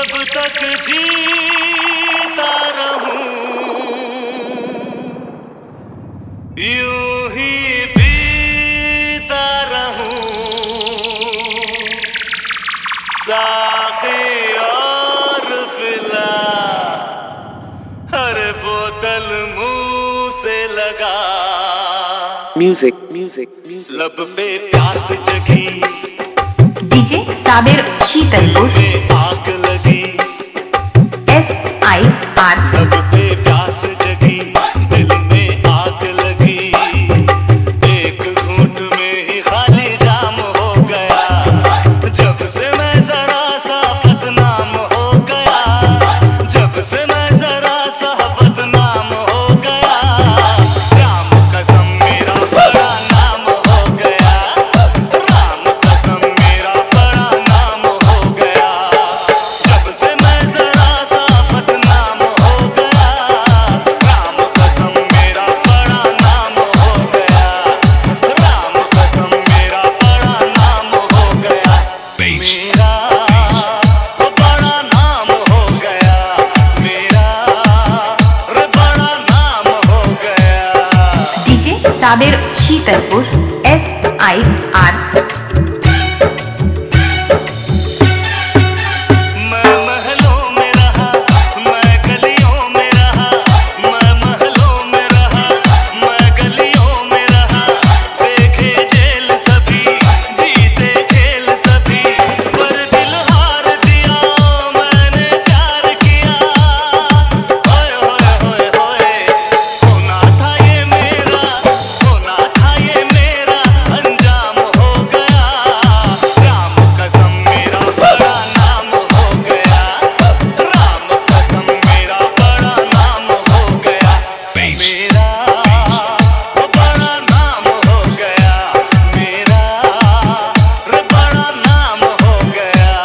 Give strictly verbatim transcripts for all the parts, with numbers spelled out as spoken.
जब तक जीता रहूं यूं ही पीता रहूं साके और पिला हर बोतल मुंह से लगा म्यूजिक म्यूजिक म्यूजिक लब पे प्यास जगी डीजे साबिर शीतलपुर में आग लगी एस आई आर लब पे प्यास जगी दिल में आग लगी एक घूंट में ही खाली जाम हो गया जब से मैं जरा सा बदनाम हो गया जब से मैं जरा सा बदनाम हो गया राम कसम मेरा बड़ा नाम हो गया राम कसम मेरा बड़ा नाम हो गया जब से मैं जरा सा बदनाम हो गया राम कसम मेरा बड़ा नाम हो गया राम कसम मेरा बड़ा नाम हो गया मेरा वो बड़ा नाम हो गया मेरा रे बड़ा नाम हो गया DJ Sabir Sheetalpur S I R मैं महलों में रहा मैं गलियों में रहा मैं महलों में रहा मैं गलियों में रहा देखे जेल सभी जीते खेल सभी पर दिल हार दिया मैंने प्यार किया होए होए होए होए होना था ये मेरा होना था ये मेरा अंजाम हो गया राम कसम मेरा बड़ा नाम हो गया राम कसम मेरा बड़ा नाम हो गया मेरा वो बड़ा नाम हो गया मेरा रे बड़ा नाम हो गया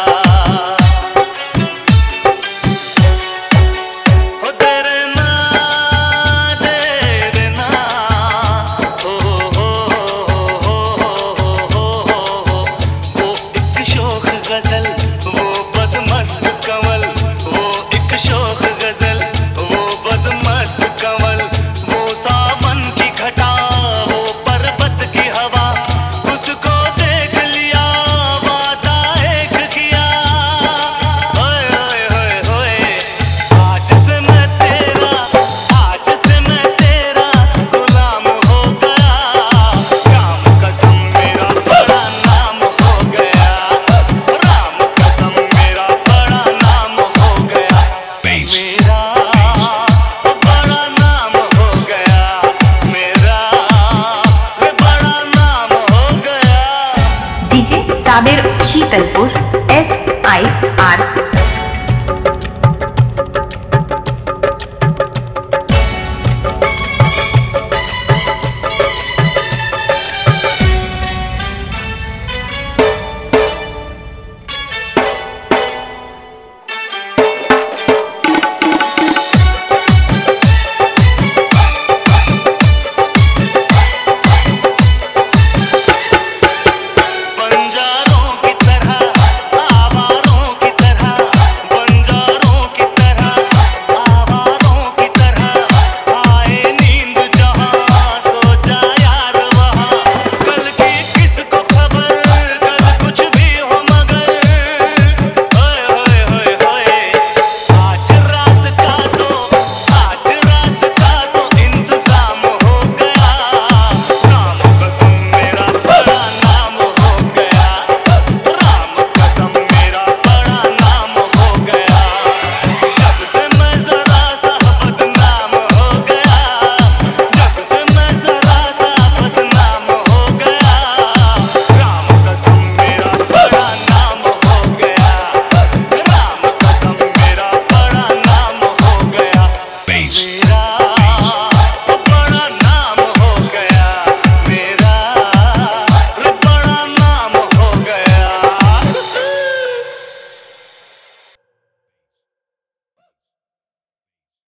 ओ तेरे ना तेरे ना हो हो हो हो हो वो एक शोख गजल वो बदमस्त कंवल वो एक शोख गजल वो बदमस्त कंवल वो सावन की घटा वो पर्वत की हवा उसको देख लिया वादा एक किया होए होए होए होए आज से मैं तेरा आज से मैं तेरा गुलाम हो गया राम कसम मेरा बड़ा नाम हो गया राम कसम मेरा बड़ा नाम हो गया मेरा वो बड़ा नाम हो गया मेरा रे बड़ा नाम हो गया DJ Sabir Sheetalpur S I are